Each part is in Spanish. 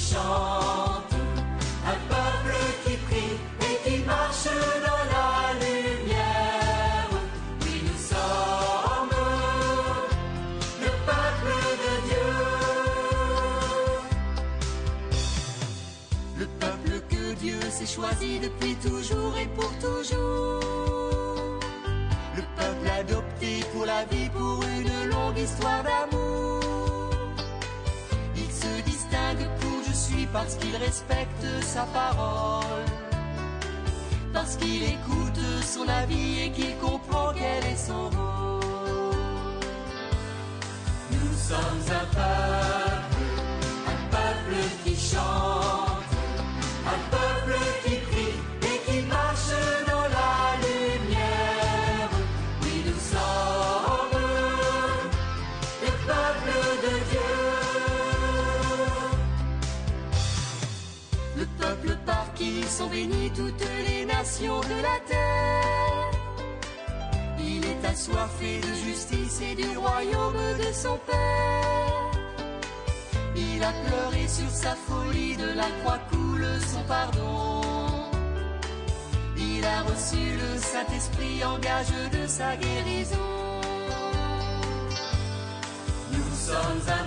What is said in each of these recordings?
chante, un peuple qui prie et qui marche dans la lumière. Oui, nous sommes le peuple de Dieu. Le peuple que Dieu s'est choisi depuis toujours et pour toujours. Le peuple adopté pour la vie, pour une longue histoire d'amour. Il se distingue pour je suis parce qu'il respecte sa parole. Parce qu'il écoute son avis et qu'il comprend quel est son rôle. Nous sommes un peuple qui chante, un peuple qui prie et qui marche dans la lumière. Oui, nous sommes le peuple de Dieu. Le peuple par qui sont bénies toutes les nations de la terre. Il est assoiffé de justice et du royaume de son Père. Il a pleuré sur sa folie, de la croix coule son pardon. Il a reçu le Saint-Esprit en gage de sa guérison. Nous sommes un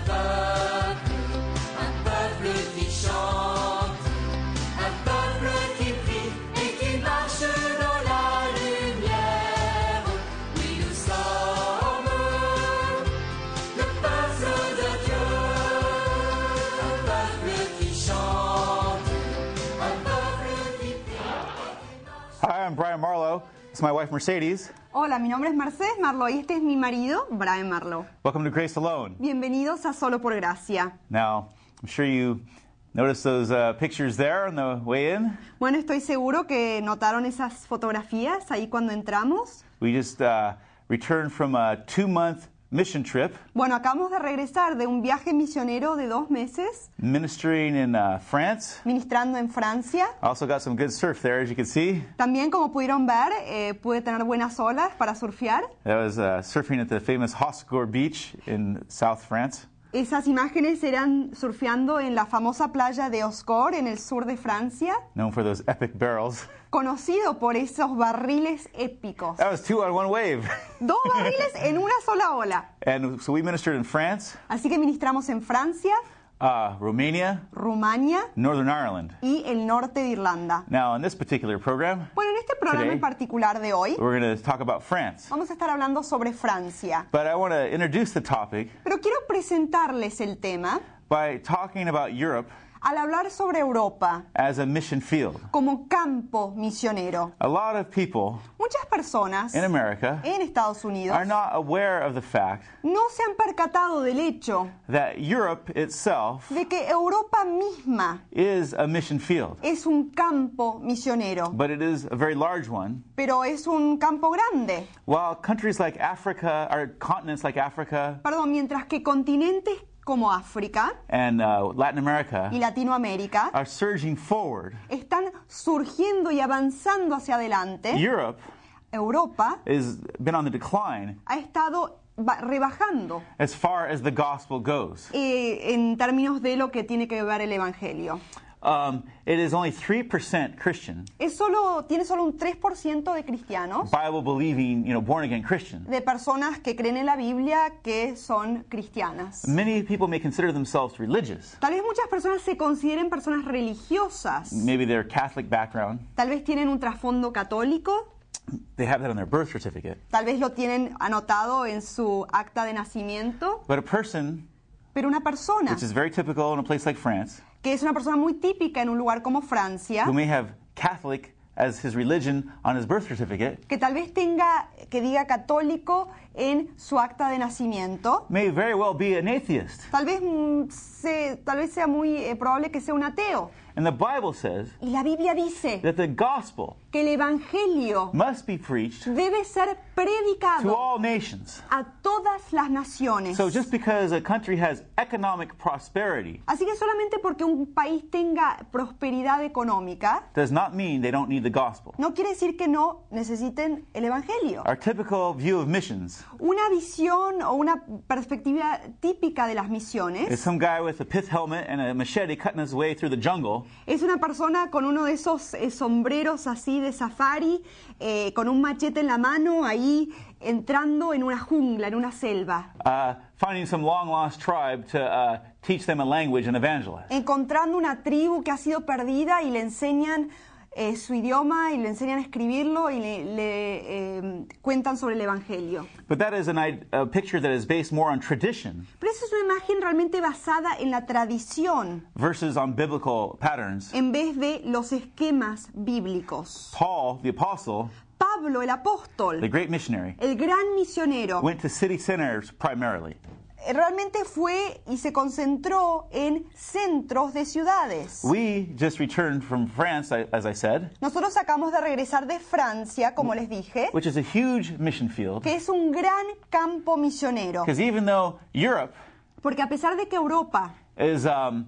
peuple qui chante, un peuple qui prie et qui marche dans la lumière. Oui, nous sommes le peuple de Dieu, un peuple qui chante, un peuple qui prie. Hi, I'm Brian Marlowe. This is my wife Mercedes. Hola, mi nombre es Mercedes Marlowe y este es mi marido, Brian Marlowe. Welcome to Grace Alone. Bienvenidos a Solo por Gracia. Now, I'm sure you noticed those pictures there on the way in. Bueno, estoy seguro que notaron esas fotografías ahí cuando entramos. We just returned from a 2-month mission trip, Bueno, acabamos de regresar de un viaje misionero de 2 meses, ministering in France. ministrando en Francia. I also got some good surf there, as you can see. También, como pudieron ver, pude tener buenas olas para surfear. I was surfing at the famous Hossegor Beach in South France. Esas imágenes eran surfeando en la famosa playa de Osgore, en el sur de Francia, Known for those epic barrels. conocido por esos barriles épicos. That was 2 on 1 wave. 2 barriles en una sola ola. And so we ministered in France, Así que ministramos en Francia, Romania, Rumania Northern Ireland. y el norte de Irlanda. Now, in this particular program, Bueno, en este programa Today, en particular de hoy we're going to talk about France. vamos a estar hablando sobre Francia. But I want to introduce the topic Pero quiero presentarles el tema by talking about Europe al hablar sobre Europa as a mission field. como campo misionero. A lot of people Muchas personas in America en Estados Unidos are not aware of the fact no se han percatado del hecho that Europe itself de que Europa misma is a mission field, es un campo misionero, but it is a very large one. pero es un campo grande. While countries like Africa, or continents like Africa Perdón, mientras que continentes como África and Latin America y Latinoamérica are surging forward, están surgiendo y avanzando hacia adelante, Europe Europa has been on the decline ha estado rebajando as far as the gospel goes. en términos de lo que tiene que ver el Evangelio. It is only 3% Christian, Tiene solo un 3% de cristianos, Bible-believing, born-again Christians. de personas que creen en la Biblia que son cristianas. Many people may consider themselves religious. Tal vez muchas personas se consideren personas religiosas. Maybe their Catholic background. Tal vez tienen un trasfondo católico. They have that on their birth certificate. Tal vez lo tienen anotado en su acta de nacimiento. But a person, Pero una persona which is very typical in a place like France, que es una persona muy típica en un lugar como Francia, who may have Catholic as his religion on his birth certificate, que tal vez que diga católico en su acta de nacimiento, may very well be an atheist. tal vez sea muy probable que sea un ateo. And the Bible says Y la Biblia dice that the gospel que el Evangelio must be preached debe ser to predicado all nations. a todas las naciones. So just because a country has economic prosperity Así que solamente porque un país tenga prosperidad económica, does not mean they don't need the gospel. no quiere decir que no necesiten el Evangelio. Our typical view of missions Una visión o una perspectiva típica de las is misiones some guy with a pith helmet and a machete cutting his way through the jungle es una persona con uno de esos sombreros así de safari, con un machete en la mano, ahí entrando en una jungla, en una selva, finding some long lost tribe to teach them a language and evangelize. encontrando una tribu que ha sido perdida y le enseñan su idioma y le enseñan a escribirlo y le cuentan sobre el Evangelio. But that is a picture that is based more on tradition Pero esa es una imagen realmente basada en la tradición versus on biblical patterns. en vez de los esquemas bíblicos. Paul, the apostle, Pablo, el the apóstol, great missionary, el gran misionero, went to city centers primarily. realmente fue y se concentró en centros de ciudades. We just returned from France, as I said, Nosotros acabamos de regresar de Francia, como les dije, which is a huge mission field. que es un gran campo misionero. Because even though Europe Porque a pesar de que Europa is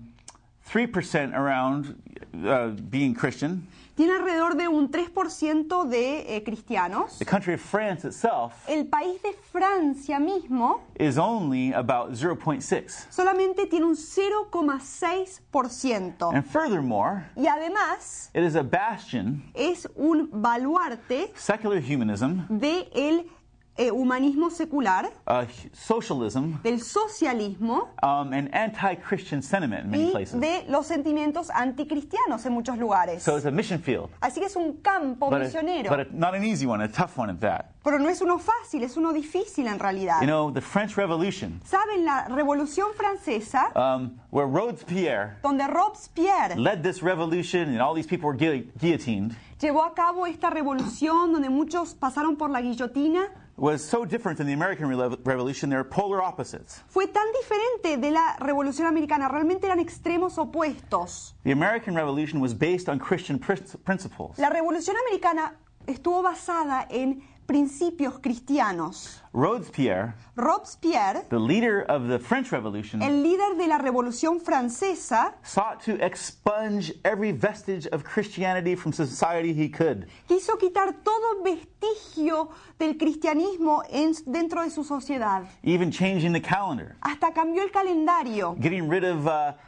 3% around being Christian, tiene alrededor de un 3% de cristianos, the country of France itself el país de Francia mismo is only about 0.6. solamente tiene un 0,6%. And furthermore, Y además it is a bastion, es un baluarte secular humanism, del humanismo secular, socialism, del socialismo and anti-Christian sentiment in many y places. de los sentimientos anticristianos en muchos lugares. So it's a mission field, Así que es un campo misionero. not an easy one, a tough one at that. Pero no es uno fácil, es uno difícil en realidad. You know, the French Revolution, ¿Saben? La Revolución Francesa, where Robespierre donde Robespierre led this revolution and all these people were guillotined, llevó a cabo esta revolución donde muchos pasaron por la guillotina, was so different than the American Revolution. They're polar opposites. fue tan diferente de la Revolución Americana, realmente eran extremos opuestos. The American Revolution was based on Christian principles. La Revolución Americana estuvo basada en principios cristianos. Robespierre, Robespierre, the leader of the French Revolution, el líder de la Revolución Francesa, sought to expunge every vestige of Christianity from society he could. quiso quitar todo vestigio del cristianismo dentro de su sociedad. Even changing the calendar, Hasta cambió el calendario. getting rid of,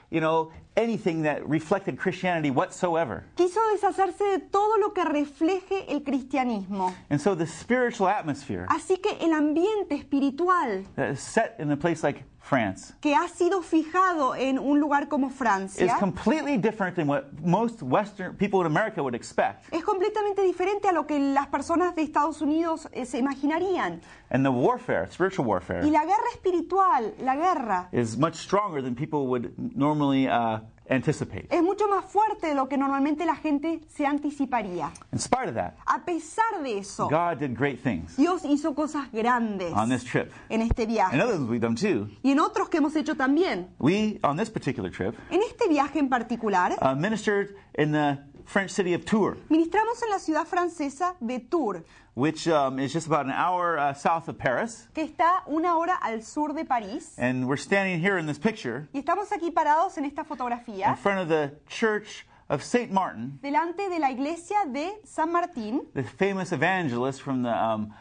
anything that reflected Christianity whatsoever. Quiso deshacerse de todo lo que refleje el cristianismo. And so the spiritual atmosphere Así que el ambiente espiritual that is set in a place like France que ha sido fijado en un lugar como is Francia completely different than what most Western people in America would expect. es completamente diferente a lo que las personas de Estados Unidos se imaginarían. And the warfare, spiritual warfare, Y la guerra espiritual, la guerra, is much stronger than people would normally anticipate. es mucho más fuerte de lo que normalmente la gente se anticiparía. In spite of that, A pesar de eso, God did great things Dios hizo cosas grandes on this trip. en este viaje. And others we've done too. Y en otros que hemos hecho también. We, on this particular trip, En este viaje en particular, ministered in the French city of Tours, ministramos en la ciudad francesa de Tours, which is just about an hour south of Paris. que está una hora al sur de París. And we're standing here in this picture Y estamos aquí parados en esta in fotografía front of the church of St. Martin, delante de la iglesia de San Martín, the famous evangelist from the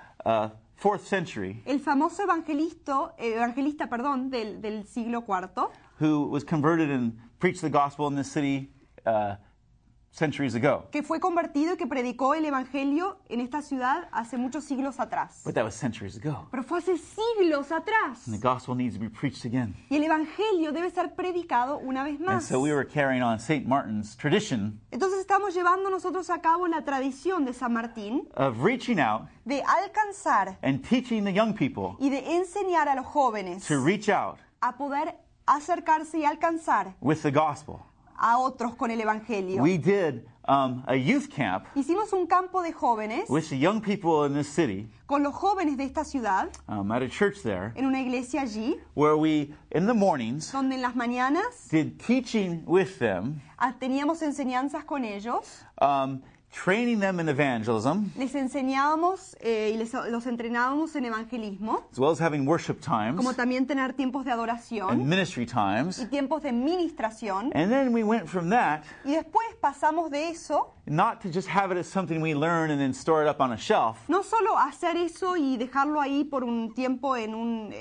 4th century, el famoso evangelista del siglo IV, who was converted and preached the gospel in this city centuries ago. que fue convertido y que predicó el evangelio en esta ciudad hace muchos siglos atrás. But that was centuries ago. Pero fue hace siglos atrás. And the gospel needs to be preached again. Y el evangelio debe ser predicado una vez And más. so we were carrying on St. Martin's tradition Entonces estamos llevando nosotros a cabo la tradición de San Martín of reaching out de alcanzar and teaching the young people y de enseñar a los jóvenes to reach out a poder acercarse y alcanzar with the gospel. a otros con el Evangelio. We did a youth camp Hicimos un campo de jóvenes with the young people in this city con los jóvenes de esta ciudad at a church there, en una iglesia allí, where we, in the mornings, donde en las mañanas did teaching with them, teníamos enseñanzas con ellos, training them in evangelism, les enseñábamos y los entrenábamos en evangelismo, as well as having worship times como también tener tiempos de and adoración ministry y times. tiempos de ministración. And then we went from that, Y después pasamos de eso, not to just have it as something we learn and then store it up on a shelf, no solo hacer eso y dejarlo ahí por un tiempo en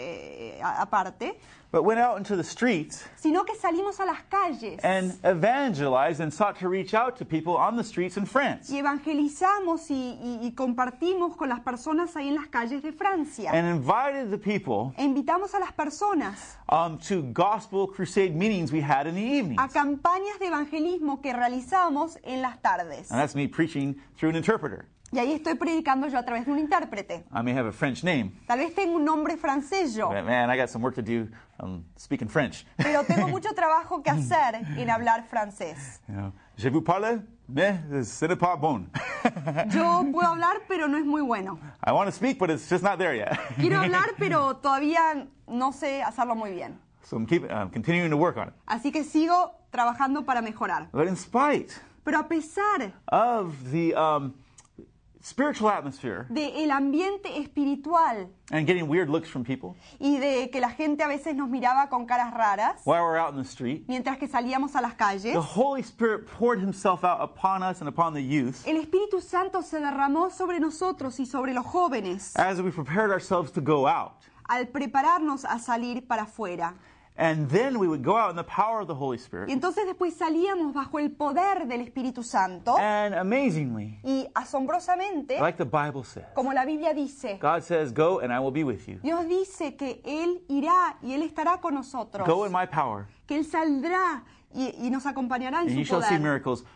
aparte, but went out into the streets sino que salimos a las calles and evangelized and sought to reach out to people on the streets in France. y evangelizamos y compartimos con las personas ahí en las calles de Francia. And invited the people E invitamos a las personas to gospel crusade meetings we had in the evenings. a campañas de evangelismo que realizamos en las tardes. And that's me preaching through an interpreter. Y ahí estoy predicando yo a través de un intérprete. I may have a French name, Tal vez tengo un nombre francés yo, but man, I got some work to do speaking French. pero tengo mucho trabajo que hacer en hablar francés. You know, je vous parle, mais ce n'est pas bon. Yo puedo hablar, pero no es muy bueno. I want to speak, but it's just not there yet. Quiero hablar, pero todavía no sé hacerlo muy bien. So I'm continuing to work on it. Así que sigo trabajando para mejorar. But in spite Pero a pesar of the spiritual atmosphere del ambiente espiritual and getting weird looks from people y de que la gente a veces nos miraba con caras raras, while we're out in the street, mientras que salíamos a las calles, the Holy Spirit poured himself out upon us and upon the youth el Espíritu Santo se derramó sobre nosotros y sobre los jóvenes as we prepared ourselves to go out. al prepararnos a salir para afuera. And then we would go out in the power of the Holy Y Spirit. entonces después salíamos bajo el poder del Espíritu Santo And amazingly, y asombrosamente, like the Bible says, como la Biblia dice, God says, go and I will be with you. Dios dice que Él irá y Él estará con nosotros, Go in my power, que Él saldrá y nos acompañará en and you su shall see poder miracles.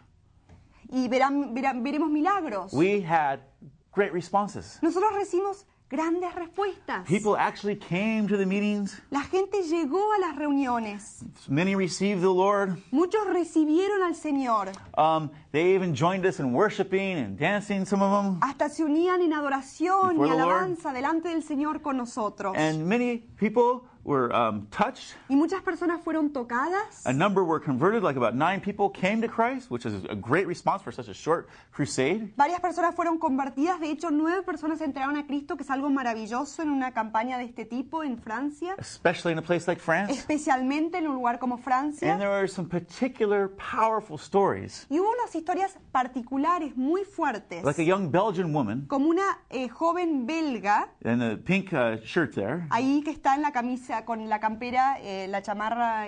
y veremos milagros. We had great responses. Nosotros recibimos grandes respuestas. People actually came to the meetings. La gente llegó a las reuniones. Many received the Lord. Muchos recibieron al Señor. They even joined us in worshiping and dancing, some of them. Hasta se unían en adoración Before y the Lord. alabanza delante del Señor con nosotros. And many people were touched. Y muchas personas fueron tocadas. A number were converted, like about 9 people came to Christ, which is a great response for such a short crusade. Varias personas fueron convertidas. De hecho, 9 personas entraron a Cristo, que es algo maravilloso en una campaña de este tipo en Francia, Especially in a place like France. especialmente en un lugar como And Francia. there were some particular powerful stories. Y hubo unas historias particulares muy fuertes, Like a young Belgian woman como una joven belga, in the pink shirt there, ahí que está en la camisa, con la campera, la chamarra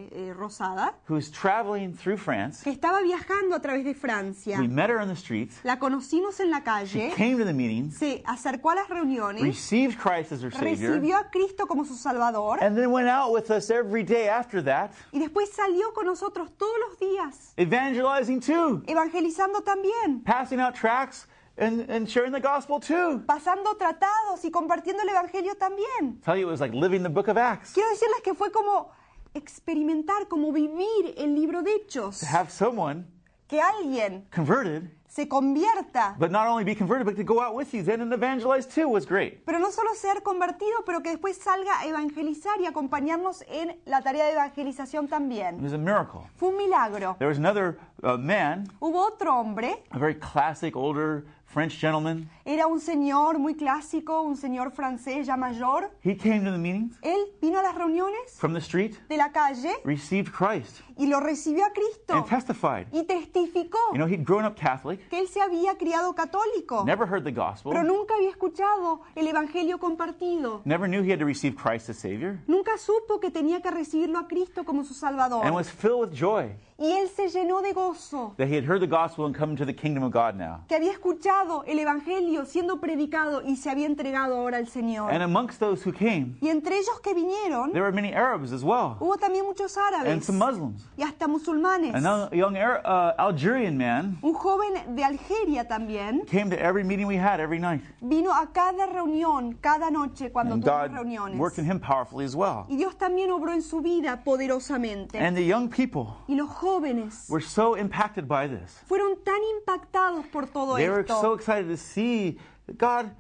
rosada, who's traveling through France. que estaba viajando a través de Francia. We met her in the streets. La conocimos en la She calle, came to the meetings, se acercó a las reuniones, received Christ as her Savior, recibió a Cristo como su Salvador and then went out with us every day after that, y después salió con nosotros todos los días, evangelizing too, evangelizando también, passing out tracts and sharing the gospel too. pasando tratados y compartiendo el Evangelio también. Tell you, it was like living the book of Acts. Quiero decirles que fue como experimentar, como vivir el libro de Hechos, To have someone que alguien converted, se convierta, but not only be converted, but to go out with you then and evangelize too was great. pero no solo ser convertido, pero que después salga a evangelizar y acompañarnos en la tarea de evangelización It también. was a miracle. Fue un milagro. There was another man, Hubo otro hombre, a very classic older French gentleman. era un señor muy clásico, un señor francés ya mayor. He came to the meetings Él vino a las reuniones from the street, de la calle received Christ, y lo recibió a Cristo and testified. y testificó You know, he'd grown up Catholic, que él se había criado católico, never heard the gospel, pero nunca había escuchado el evangelio compartido. never knew he had to receive Christ as Savior, Nunca supo que tenía que recibirlo a Cristo como su Salvador. and was filled with joy Y él se llenó de gozo, that he had heard the gospel and come into the kingdom of God now. que había escuchado el evangelio siendo predicado y se había entregado ahora al Señor. And amongst those who came, Y entre ellos que vinieron, there were many Arabs as well, hubo también muchos and árabes some Muslims. y hasta musulmanes. A young Algerian man Un joven de Algeria también came to every meeting we had every night. vino a cada reunión, cada noche cuando And tuvimos God reuniones. worked in him powerfully as well. Y Dios también obró en su vida poderosamente. And the young people Y los jóvenes were so impacted by this. fueron tan impactados por todo They were so esto. excited to see that God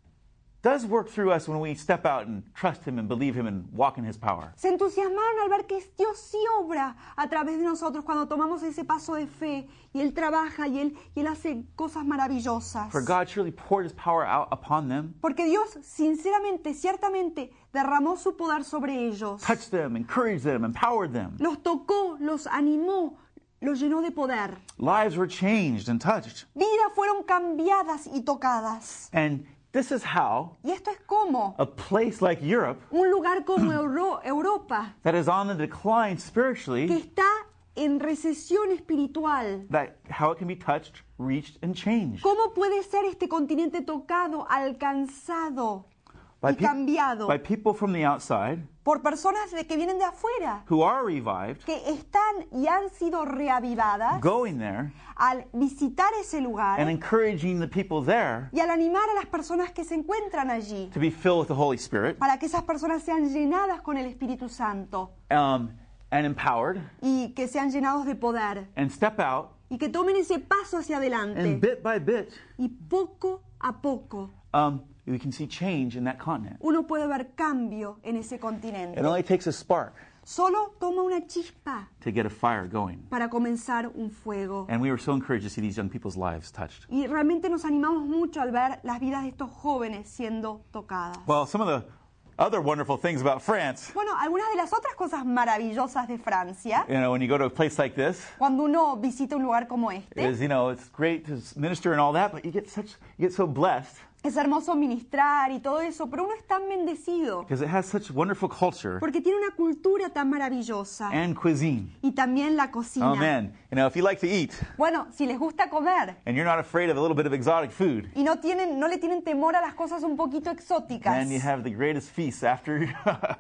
does work through us when we step out and trust him and believe him and walk in his power. Se entusiasmaron al ver que Dios sí obra a través de nosotros cuando tomamos ese paso de fe y Él trabaja y Él hace cosas maravillosas. For God surely poured his power out upon them, Porque Dios, sinceramente, ciertamente, derramó su poder sobre ellos. touched them, encouraged them, empowered them. Los tocó, los animó, los llenó de poder. Lives were changed and touched. Vidas fueron cambiadas y tocadas. And this is how Y esto es como a place like Europe un lugar como Europa, that is on the decline que spiritually, está en recesión espiritual. that how it can be touched, reached, and changed ¿Cómo puede ser este continente tocado, alcanzado by, y cambiado by people from the outside por personas que vienen de afuera, who are revived, que están y han sido reavivadas going there al visitar ese lugar and encouraging the people there y al animar a las personas que se encuentran allí to be filled with the Holy Spirit para que esas personas sean llenadas con el Espíritu Santo and empowered y que sean llenados de poder and step out y que tomen ese paso hacia and adelante bit by bit y poco a poco we can see change in that continent. uno puede ver cambio en ese continente. It only takes a spark Solo toma una chispa to get a fire going. para comenzar un fuego. And we were so encouraged to see these young people's lives touched. Y realmente nos animamos mucho al ver las vidas de estos jóvenes siendo tocadas. Well, some of the other wonderful things about France, Bueno, algunas de las otras cosas maravillosas de Francia, when you go to a place like this, cuando uno visita un lugar como este, is, it's great to minister and all that, but you get so blessed es hermoso ministrar y todo eso, pero uno es tan bendecido because it has such wonderful culture porque tiene una cultura tan maravillosa and cuisine. y también la cocina. Oh man, if you like to eat Bueno, si les gusta comer and you're not afraid of a little bit of exotic food, y no le tienen temor a las cosas un poquito exóticas, then you have the greatest feast after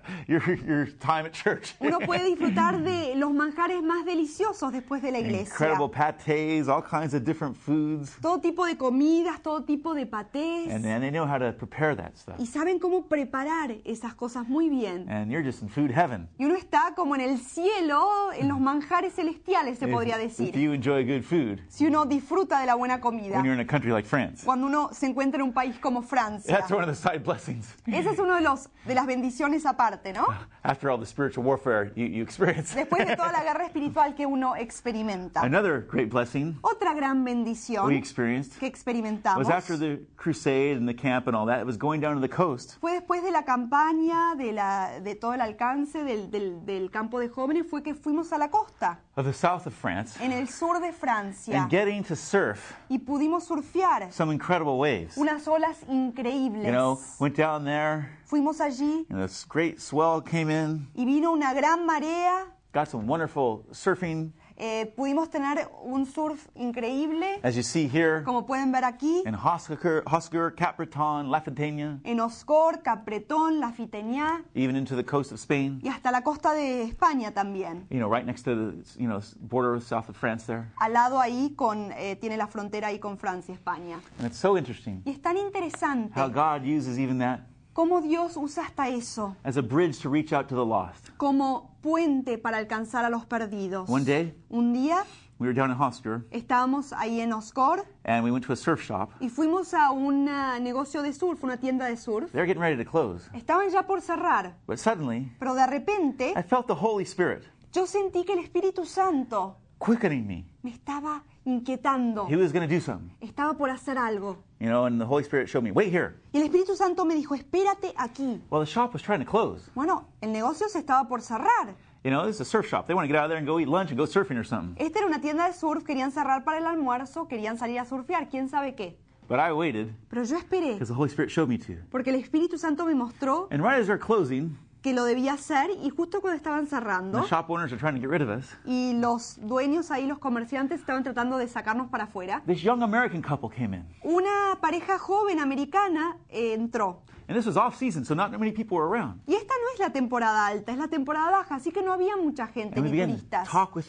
your time at church. uno puede disfrutar de los manjares más deliciosos después de la iglesia. Incredible pâtés, all kinds of different foods. Todo tipo de comidas, todo tipo de patés. And they know how to prepare that stuff. Y saben cómo preparar esas cosas muy bien. And you're just in food heaven. Y uno está como en el cielo, en los manjares celestiales, se podría If decir. you enjoy good food Si uno disfruta de la buena comida. when you're in a country like France. Cuando uno se encuentra en un país como Francia. That's one of the side blessings. Ese es uno de las bendiciones aparte, ¿no? After all the spiritual warfare you experience. Después de toda la guerra espiritual que uno experimenta. Another great blessing Otra gran we bendición experienced que experimentamos was after the crusade and the camp and all that. It was going down to the coast. fue después de la campaña, de todo el alcance del campo de jóvenes, fue que fuimos a la costa, Of the south of France en el sur de Francia, and getting to surf y pudimos surfear some incredible waves. unas olas increíbles. Went down there, Fuimos allí and this great swell came in, y vino una gran marea, got some wonderful surfing, pudimos tener un surf increíble, as you see here, como pueden ver aquí, in Hosker, Cap-Breton, La Fontaine, en Oscor, Capbretón, La Fitenia even into the coast of Spain, y hasta la costa de España también. right next to the border south of France there. Al lado ahí tiene la frontera ahí con Francia, España. And it's so interesting Y es tan interesante how God uses even that cómo Dios usa hasta eso as a bridge to reach out to the lost. como puente para alcanzar a los perdidos. One day, Un día we were down in Hosker, estábamos ahí en Oscor and we went to a surf shop. y fuimos a un negocio de surf, una tienda de surf. They were getting ready to close. Estaban ya por cerrar, But suddenly, pero de repente I felt the Holy Spirit yo sentí que el Espíritu Santo quickening me. me estaba inquietando. He was going to do something. Estaba por hacer algo. And the Holy Spirit showed me, wait here. Y el Espíritu Santo me dijo, espérate aquí. Well, the shop was trying to close. Bueno, el negocio se estaba por cerrar. This is a surf shop. They want to get out of there and go eat lunch and go surfing or something. Esta era una tienda de surf, querían cerrar para el almuerzo, querían salir a surfear, quién sabe qué. But I waited Pero yo esperé, because the Holy Spirit showed me to. porque el Espíritu Santo me mostró And right as they're closing, que lo debía hacer y justo cuando estaban cerrando the shop owners are trying to get rid of us. y los dueños ahí, los comerciantes, estaban tratando de sacarnos para afuera, This young American couple came in. una pareja joven americana entró. And this was off season, so not many people were around. Y esta no es la temporada alta, es la temporada baja, así que no había mucha gente And we ni began to turistas. talk with them.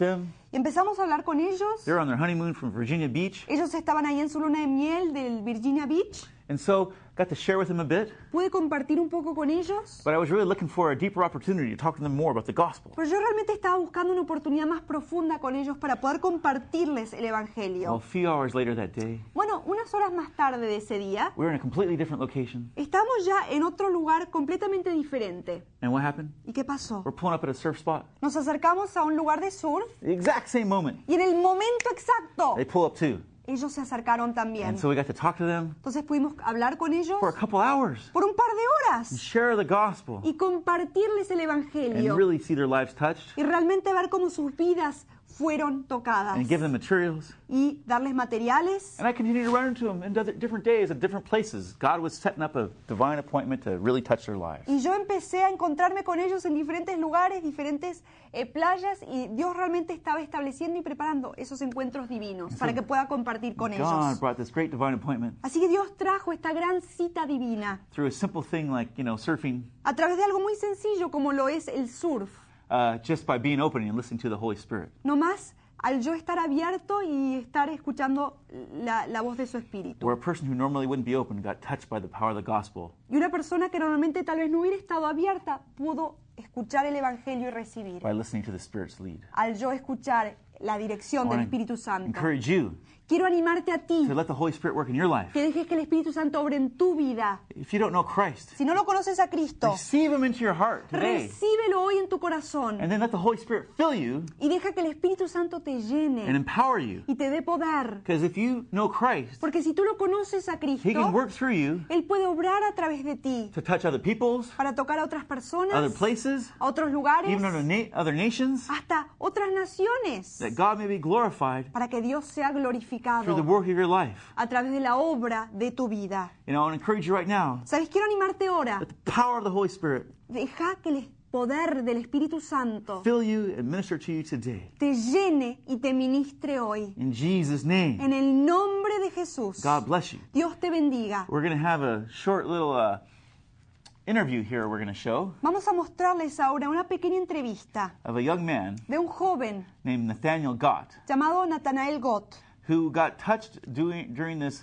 Y empezamos a hablar con ellos. They were on their honeymoon from Virginia Beach. Ellos estaban ahí en su luna de miel del Virginia Beach. And so got to share with them a bit. Pude compartir un poco con ellos. But I was really looking for a deeper opportunity to talk to them more about the gospel. Pero yo realmente estaba buscando una oportunidad más profunda con ellos para poder compartirles el Well, Evangelio. a few hours later that day, Bueno, unas horas más tarde de ese día, we were in a completely different location. estamos ya en otro lugar completamente diferente. And what happened? ¿Y qué pasó? We're pulling up at a surf spot. Nos acercamos a un lugar de surf The exact same moment. y en el momento exacto, They pull up too. ellos se acercaron también. And so we got to talk to them Entonces pudimos hablar con ellos for a couple hours. por un par de And horas share the gospel. y compartirles el Evangelio And really see their lives touched. y realmente ver cómo sus vidas fueron tocadas And give them materials. y darles materiales. And I continued to run into them in different days at different places. God was setting up a divine appointment to really touch their lives. Y yo empecé a encontrarme con ellos en diferentes lugares, diferentes playas, y Dios realmente estaba estableciendo y preparando esos encuentros divinos para que pueda compartir con God ellos. brought this great divine appointment Así que Dios trajo esta gran cita divina through a simple thing like, surfing, a través de algo muy sencillo como lo es el surf. just by being open and listening to the Holy Spirit. No más al yo estar abierto y estar escuchando la voz de su espíritu. Where a person who normally wouldn't be open got touched by the power of the gospel. Y una persona que normalmente tal vez no hubiera estado abierta pudo escuchar el Evangelio y recibir. By listening to the Spirit's lead. Al yo escuchar la dirección I del wanna Espíritu Santo. encourage you Quiero animarte a ti to let the Holy Spirit work in your life. que dejes que el Espíritu Santo obre en tu vida. If you don't know Christ, Si no lo conoces a Cristo, receive Him into your heart today. recíbelo hoy en tu corazón And then let the Holy Spirit fill you y deja que el Espíritu Santo te and llene empower you. y te dé poder. Because if you know Christ, Porque si tú lo conoces a He can Cristo, work through you Él puede obrar a través de ti to touch other peoples, para tocar a otras other personas, places, a otros lugares, even other nations, hasta otras naciones, that God may be glorified para que Dios sea through the glorificado work of your life. a través de la obra de tu vida. I want to encourage you right now, ¿Sabes? Quiero animarte ahora. let the power of the Holy Spirit Deja que el poder del Espíritu Santo fill you and minister to you today. te llene y te ministre hoy. In Jesus' name, En el nombre de Jesús. God bless you. Dios te bendiga. We're going to have a short little interview here we're going to show Vamos a mostrarles ahora una pequeña entrevista of a young man de un joven named Nathaniel Gott, llamado Nathanael Gott, who got touched during this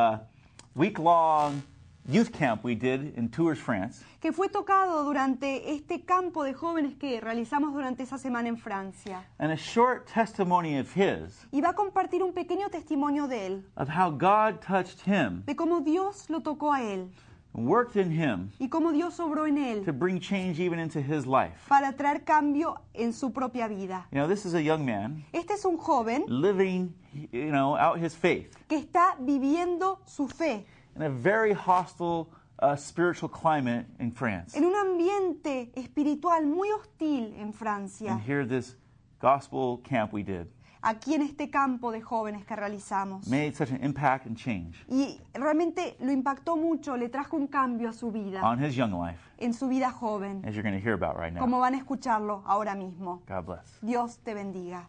week-long youth camp we did in Tours, France. que fue tocado durante este campo de jóvenes que realizamos durante esa semana en Francia. And a short testimony of his, Y va a compartir un pequeño testimonio de él, of how God touched him, de cómo Dios lo tocó a él worked in him y cómo Dios obró en él to bring change even into his life. para traer cambio en su propia vida. This is a young man Este es un joven living, out his faith que está viviendo su fe in a very hostile spiritual climate in France. en un ambiente espiritual muy hostil en And Francia, here this gospel camp we did aquí en este campo de jóvenes que realizamos. made such an impact and change Y realmente lo impactó mucho, le trajo un cambio a su vida, on his young life, en su vida joven, as you're going to hear about right now. como van a escucharlo ahora mismo. God bless. Dios te bendiga.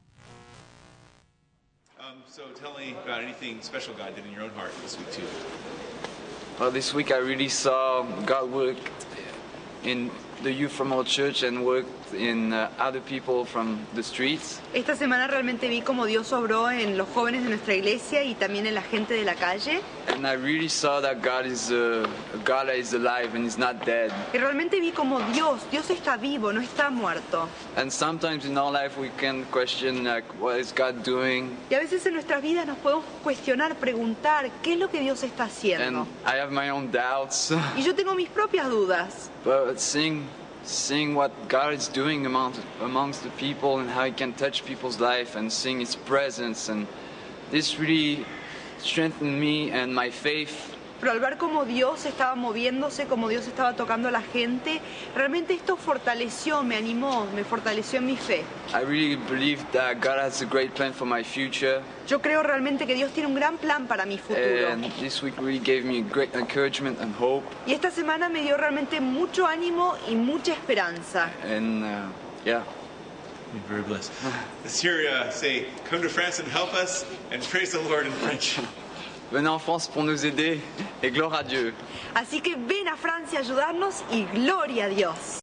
So tell me about anything special God did in your own heart this week too. Well, this week I really saw God work in the youth from our church and worked in other people from the streets. Esta semana realmente vi cómo Dios obró en los jóvenes de nuestra iglesia y también en la gente de la calle. And I really saw that God is a God that is alive and is not dead. Y realmente vi como Dios está vivo, no está muerto. And sometimes in our life we can question like, what is God doing? Y a veces en nuestras vidas nos podemos cuestionar, preguntar, ¿qué es lo que Dios está haciendo? And I have my own doubts. Y yo tengo mis propias dudas. But seeing what God is doing amongst the people and how He can touch people's life and seeing His presence, and this really strengthened me and my faith. Pero al ver cómo Dios estaba moviéndose, cómo Dios estaba tocando a la gente, realmente esto fortaleció, me animó, me fortaleció en mi fe. I really believe that God has a great plan for my future. Yo creo realmente que Dios tiene un gran plan para mi futuro. And this week really gave me great encouragement and hope. Y esta semana me dio realmente mucho ánimo y mucha esperanza. And yeah. You're very blessed. Let's hear say, come to France and help us, and praise the Lord in French. Venez en France pour nous aider et gloire à Dieu. Así que ven a Francia a ayudarnos y gloria a Dios.